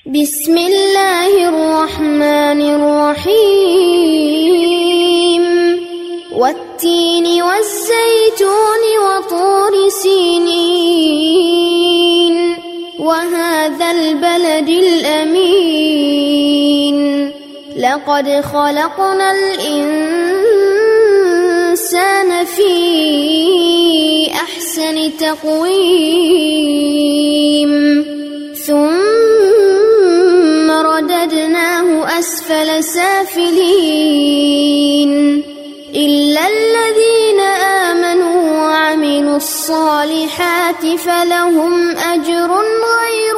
بسم الله الرحمن الرحيم والتين والزيتون وطور سينين وهذا البلد الأمين لقد خلقنا الإنسان في أحسن تقويم ثم رددناه أسفل سافلين إلا الذين آمنوا وعملوا الصالحات فلهم أجر غير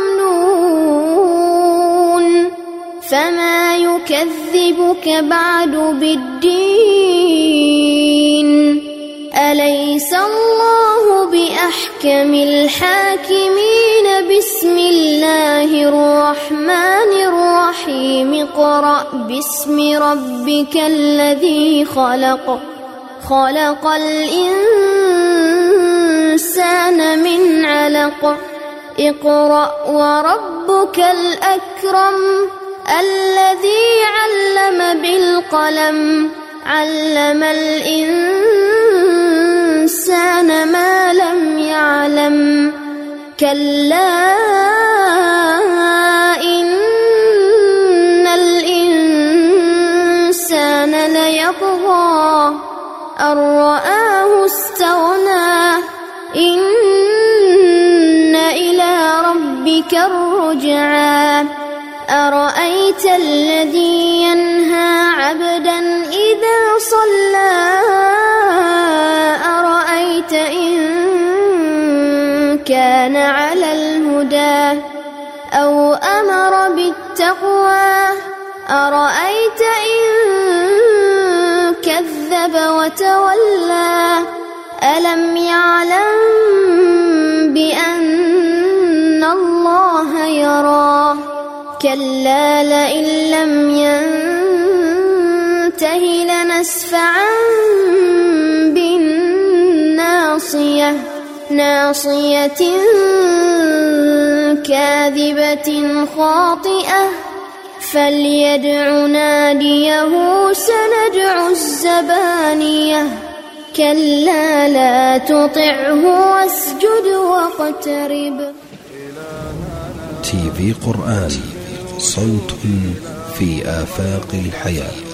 ممنون فما يكذبك بعد بالدين أليس الله بأحكم الحاكمين بسم الله الرحمن الرحيم اقرأ باسم ربك الذي خلق الإنسان من علق اقرأ وربك الأكرم الذي علم بالقلم علم الإنسان ما لم يعلم كلا إن الإنسان ليطغى أن رآه استغنى إن إلى ربك الرجعى أرأيت الذي ينهى عبدا إذا صلى أرأيت إن كان على الهدى أو أمر بالتقوى أرأيت إن كذب وتولى ألم يعلم بأن الله يرى كلا لئن لم ينته لنسفعا بالناصية ناصية كاذبة خاطئة فليدع ناديه سندع الزبانية كلا لا تطعه واسجد واقترب. تي في قرآن صوت في آفاق الحياة.